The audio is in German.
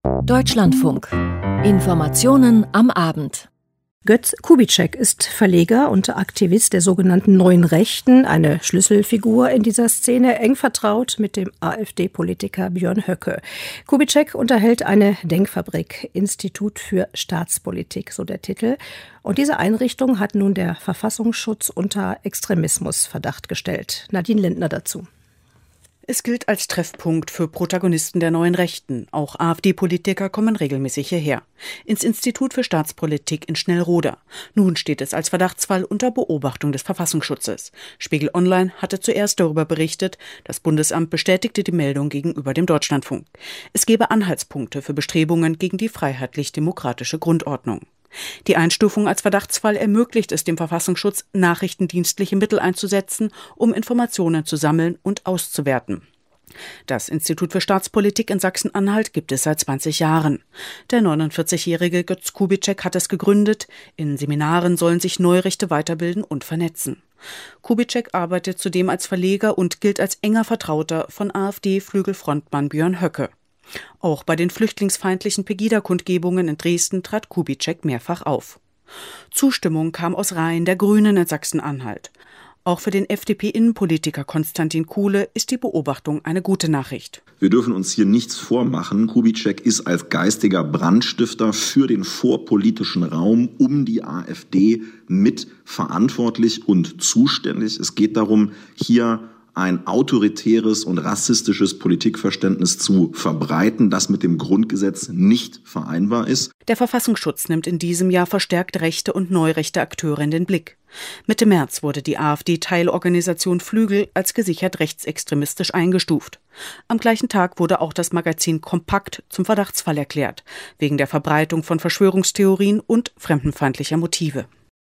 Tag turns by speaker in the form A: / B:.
A: Deutschlandfunk. Informationen am Abend.
B: Götz Kubitschek ist Verleger und Aktivist der sogenannten Neuen Rechten, eine Schlüsselfigur in dieser Szene, eng vertraut mit dem AfD-Politiker Björn Höcke. Kubitschek unterhält eine Denkfabrik, Institut für Staatspolitik, so der Titel. Und diese Einrichtung hat nun der Verfassungsschutz unter Extremismusverdacht gestellt. Nadine Lindner dazu.
C: Es gilt als Treffpunkt für Protagonisten der Neuen Rechten. Auch AfD-Politiker kommen regelmäßig hierher. Ins Institut für Staatspolitik in Schnellroda. Nun steht es als Verdachtsfall unter Beobachtung des Verfassungsschutzes. Spiegel Online hatte zuerst darüber berichtet. Das Bundesamt bestätigte die Meldung gegenüber dem Deutschlandfunk. Es gebe Anhaltspunkte für Bestrebungen gegen die freiheitlich-demokratische Grundordnung. Die Einstufung als Verdachtsfall ermöglicht es dem Verfassungsschutz, nachrichtendienstliche Mittel einzusetzen, um Informationen zu sammeln und auszuwerten. Das Institut für Staatspolitik in Sachsen-Anhalt gibt es seit 20 Jahren. Der 49-jährige Götz Kubitschek hat es gegründet. In Seminaren sollen sich Neurechte weiterbilden und vernetzen. Kubitschek arbeitet zudem als Verleger und gilt als enger Vertrauter von AfD-Flügelfrontmann Björn Höcke. Auch bei den flüchtlingsfeindlichen Pegida-Kundgebungen in Dresden trat Kubitschek mehrfach auf. Zustimmung kam aus Reihen der Grünen in Sachsen-Anhalt. Auch für den FDP-Innenpolitiker Konstantin Kuhle ist die Beobachtung eine gute Nachricht.
D: Wir dürfen uns hier nichts vormachen. Kubitschek ist als geistiger Brandstifter für den vorpolitischen Raum um die AfD mit verantwortlich und zuständig. Es geht darum, hier ein autoritäres und rassistisches Politikverständnis zu verbreiten, das mit dem Grundgesetz nicht vereinbar ist.
C: Der Verfassungsschutz nimmt in diesem Jahr verstärkt rechte und neurechte Akteure in den Blick. Mitte März wurde die AfD-Teilorganisation Flügel als gesichert rechtsextremistisch eingestuft. Am gleichen Tag wurde auch das Magazin Kompakt zum Verdachtsfall erklärt, wegen der Verbreitung von Verschwörungstheorien und fremdenfeindlicher Motive.